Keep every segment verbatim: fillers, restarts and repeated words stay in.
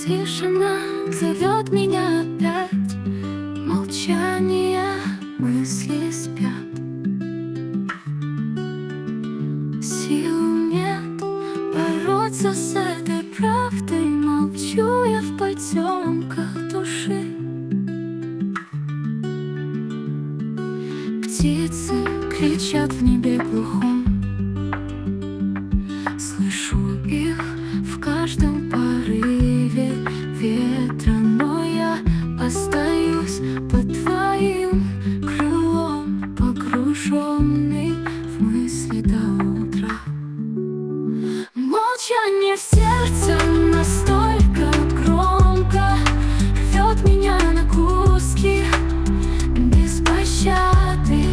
Тишина зовет меня опять, молчание, мысли спят. Сил нет бороться с этой правдой, молчу я в потемках души. Птицы кричат в небе глухом, слышу их в каждом порыве ветра, но я остаюсь под твоим крылом, погруженный в мысли до утра. Молчание в сердце настолько громко рвет меня на куски, без пощады,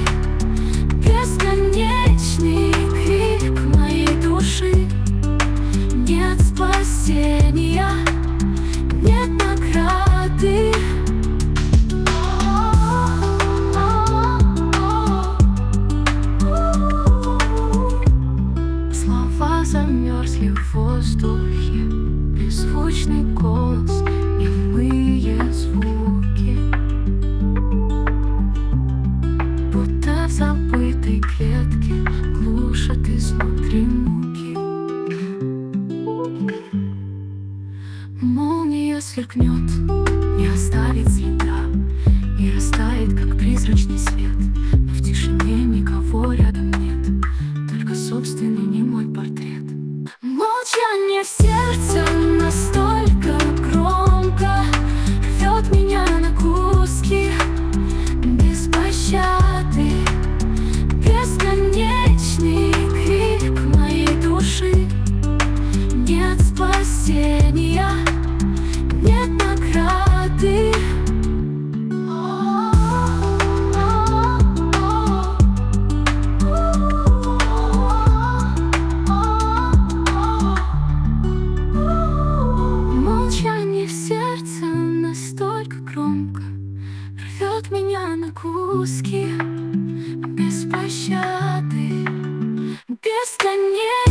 бесконечный крик моей души. Нет спасения, нет награды. Слова замерзли в воздухе, беззвучный голос, немые звуки, будто в забытой клетке глушат изнутри муки. Молния сверкнет, не оставит следа, и растает, как призрачный свет. Но в тишине никого рядом нет, только собственный немой портрет. Молчание в сердце настолько громко рвет меня на куски, без пощады, бесконечный крик моей души. Нет спасения, нет награды. Молчание в сердце настолько громко рвет меня на куски, без пощады, бесконечно.